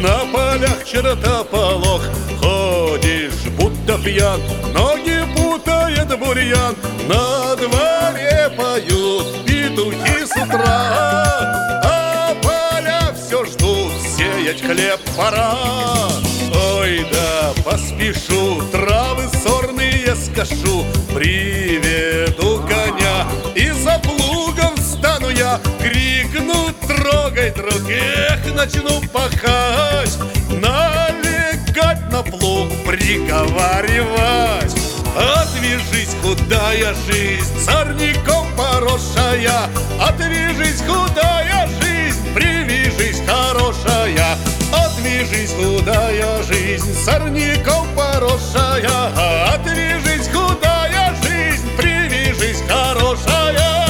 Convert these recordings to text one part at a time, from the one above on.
На полях чертополох, ходишь, будто пьян, ноги путает бурьян. На дворе поют петухи с утра, а поля все ждут, сеять хлеб пора. Ой, да поспешу, травы сорные скошу, приведу коня, и за плугом встану я. Крикну: трогай, друг, эх, начну пахать, налегать на плуг, приговаривать. Отвяжись, худая жизнь, сорняком поросшая, отвяжись, худая жизнь, привяжись, хорошая. Отвяжись, худая жизнь, сорняком поросшая, отвяжись, худая жизнь, привяжись, хорошая.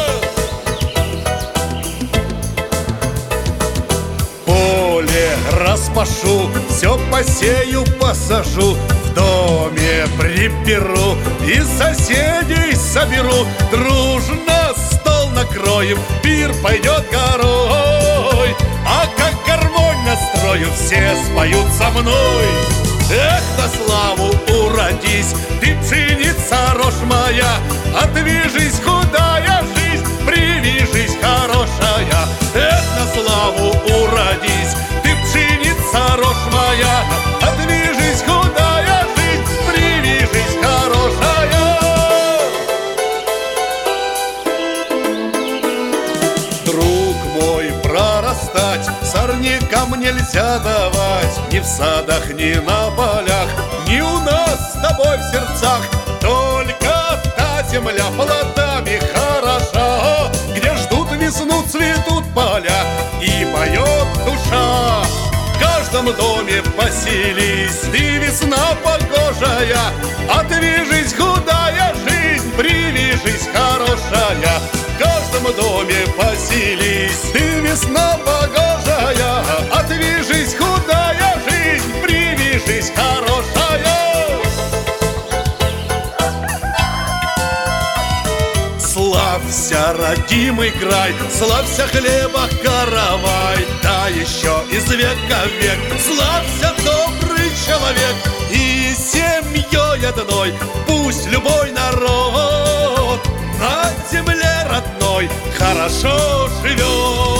Поле распашу, все посею, посажу, в доме приберу и соседей соберу. Дружно стол накроем, пир пойдет горой, а как гармонь настрою, все споют со мной. Эх, на славу уродись, ты пшеница, рожь моя, отвяжись, худая жизнь, привяжись, хорошая. Эх, на славу уродись, ты пшеница, рожь моя, отвяжись, худая жизнь, привяжись, хорошая. Друг мой, прорастать сорнякам нельзя давать, ни в садах, ни на полях, ни у нас с тобой в сердцах. Только та земля плодами хороша, где ждут весну, цветут поля и поет душа. В каждом доме поселись, ты весна погожая, отвяжись, худая жизнь, привяжись, хорошая. В каждом доме поселись, ты весна погожая, отвяжись, худая жизнь, привяжись, хорошая. Славься, родимый край, славься, хлеба каравай, да еще из века в век, славься, добрый человек, и семьей одной пусть любой народ на земле родной хорошо живет.